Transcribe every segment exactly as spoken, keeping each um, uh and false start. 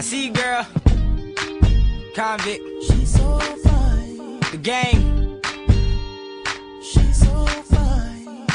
see you, girl. Convict. She's so fine. The Game. She's so fine.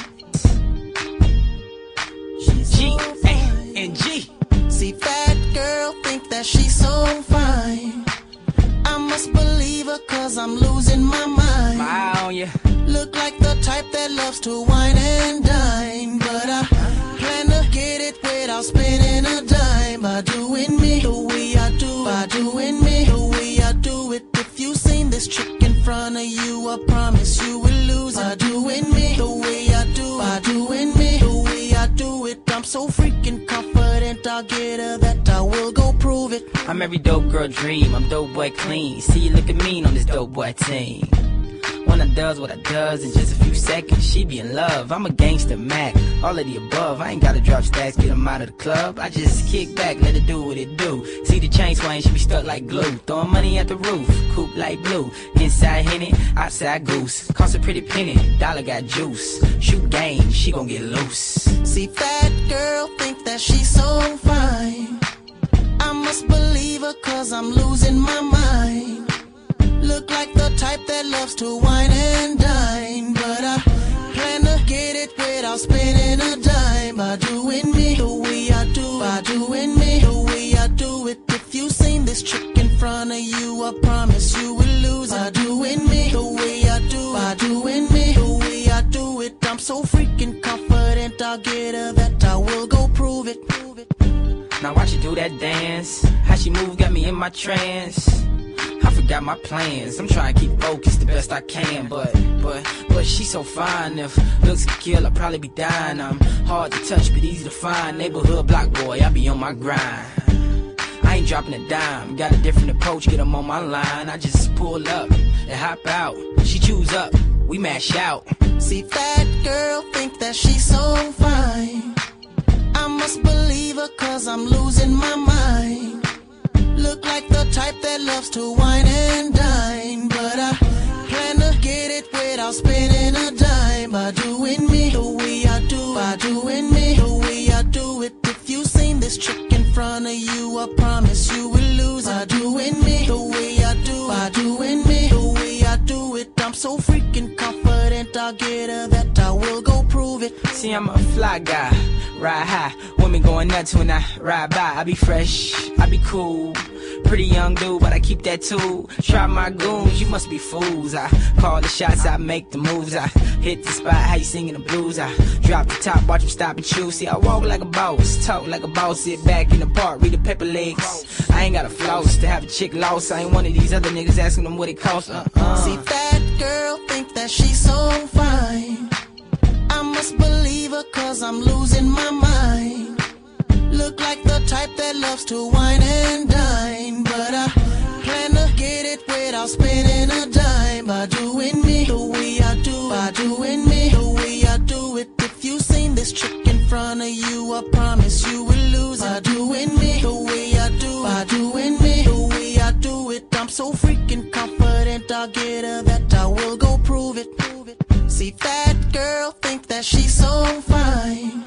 She's G so fine. A and G. See, fat girl think that she's so fine. I must believe her cause I'm losing my mind. My eye on you. Look like the type that loves to wine and dine, but I plan to get it without spending a dime. By doing me the way I do, by doing me the way I do it. If you seen this chick in front of you, I promise you will lose it. By doing me the way I do, by doing me the way I do it. I'm so freaking confident I'll get her that I will go prove it. I'm every dope girl dream, I'm dope boy clean. See you looking mean on this dope boy team. When I does what I does in just a few seconds, she be in love. I'm a gangster Mac, all of the above. I ain't gotta drop stacks, get them out of the club. I just kick back, let it do what it do. See the chain swing, she be stuck like glue. Throwing money at the roof, coupe like blue. Inside Henny, outside Goose. Cost a pretty penny, dollar got juice. Shoot game, she gon' get loose. See, fat girl think that she's so fine. I must believe her cause I'm losing my mind. Look like the type that loves to wine and dine, but I plan to get it without spending a dime. By doing me the way I do, by doing me the way I do it. If you seen this chick in front of you, I promise you will lose. By doing me the way I do, by doing me the way I do it. I'm so freaking confident I'll get her that I will go prove it. Now watch her do that dance. How she move got me in my trance. I forgot my plans. I'm trying to keep focused the best I can, but, but, but she's so fine. If looks could kill, I'd probably be dying. I'm hard to touch, but easy to find. Neighborhood block boy, I be on my grind. I ain't dropping a dime. Got a different approach, get them on my line. I just pull up and hop out. She choose up, we mash out. See, fat girl think that she's so fine. I must believe her cause I'm losing my mind. Look like the type that loves to wine and dine, but I plan to get it without spending a dime. By doing me the way I do, by doing me the way I do it. If you seen this chick in front of you, I promise you will lose. By doing me the way I do, by doing me the way I do it. I'm so freaking confident I'll get her that I will go prove it. See, I'm a fly guy, ride high. Women going nuts when I ride by. I be fresh, I be cool. Pretty young dude, but I keep that tool. Try my goons, you must be fools. I call the shots, I make the moves. I hit the spot, how you singing the blues. I drop the top, watch them stop and choose. See, I walk like a boss, talk like a boss. Sit back in the park, read the paper legs. I ain't got a floss to have a chick lost. I ain't one of these other niggas asking them what it costs. Uh-uh. See, fat girl think that she's so fine. I must believe her cause I'm losing my mind. Look like the type that loves to wine and dine, but I plan to get it without spending a dime. By doing me the way I do, by doing me the way I do it. If you seen this chick in front of you, I promise you will lose. By doing me the way I do, by doing me the way I do it. I'm so freaking confident I'll get her that I will go prove it. See, fat girl think that she's so fine.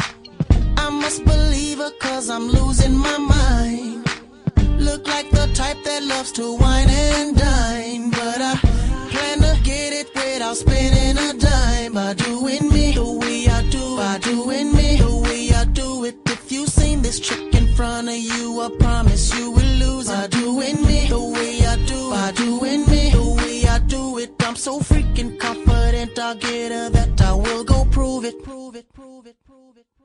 I must believe her cause I'm losing my mind. Look like the type that loves to wine and dine, but I plan to get it without spending a dime. By doing me the way I do, by doing me the way I do it. If you seen this chick in front of you, I promise you will lose. By doing me the way I do, by doing me the way I do it. I'm so freaking confident I'll get her that I will go prove it. Prove it, prove it, prove it.